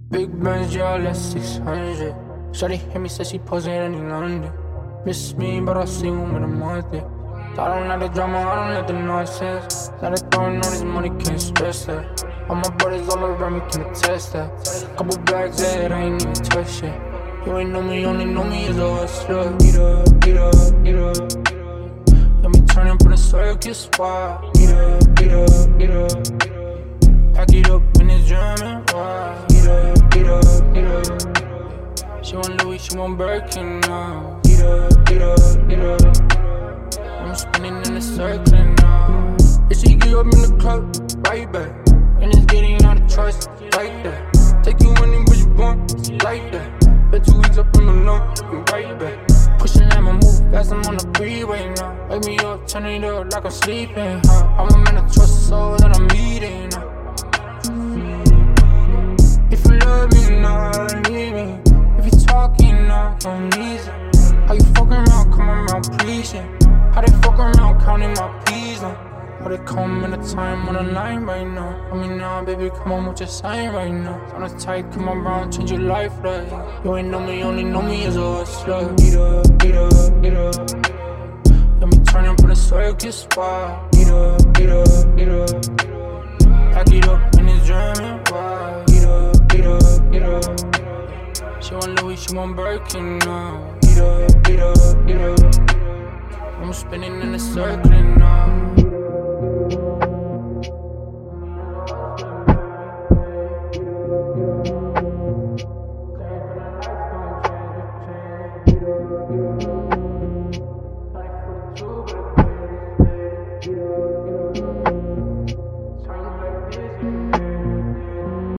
Big Benz, yeah, that's 600. Shawty hit me, said she posing in London. Miss me, but I see him in a month. I don't like the drama, I don't like the nonsense. Now they throwing all this money, can't stress that. All my brothers all around me can attest that. Couple bags that I ain't even touch it. You ain't know me, only know me as a hustler. Eat up, eat up, eat up. Let me turn up in a circus spot. Eat up, eat up, eat up. Pack it up in this German ride. Eat up, eat up, eat up. She want Louis, she want Birkin now. Eat up, eat up, eat up. I'm spinning in a circle now. If she get up in the club, right back. And it's getting out of trust, like that. Take you anywhere you want, like that. Been 2 weeks up in the long, you right back. Pushing like my move fast, I'm on the freeway now. Wake me up, turn it up like I'm sleeping. I'm a man of trust, so that I'm eating now. If you love me now, leave me. If you talking now, don't need it. How you fucking around, come around preaching? How they fuck around, counting my peas now? How they come in the time on the line right now? I mean now, baby, come on with your sign right now. On the tight, come around, change your life like. You ain't know me, only know me as a hustler. Eat up, eat up, eat up. Let me turn up in a circus spot. Eat up, eat up, eat up. Pack it up in this German ride. Eat up, eat up, eat up. She want Louis, she want Birkin now. Eat up, eat up, eat up. I'm spinning in a circle now.